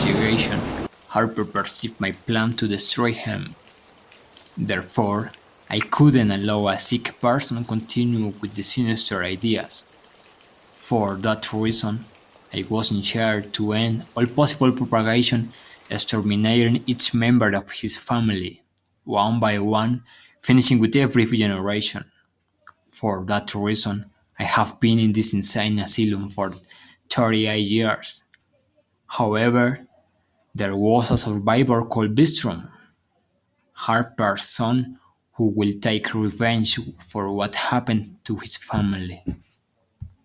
investigation, Harper perceived my plan to destroy him. Therefore, I couldn't allow a sick person to continue with the sinister ideas. For that reason, I was in charge to end all possible propagation, exterminating each member of his family, one by one, finishing with every generation. For that reason, I have been in this insane asylum for 38 years. However, there was a survivor called Bistrom, Harper's son, who will take revenge for what happened to his family.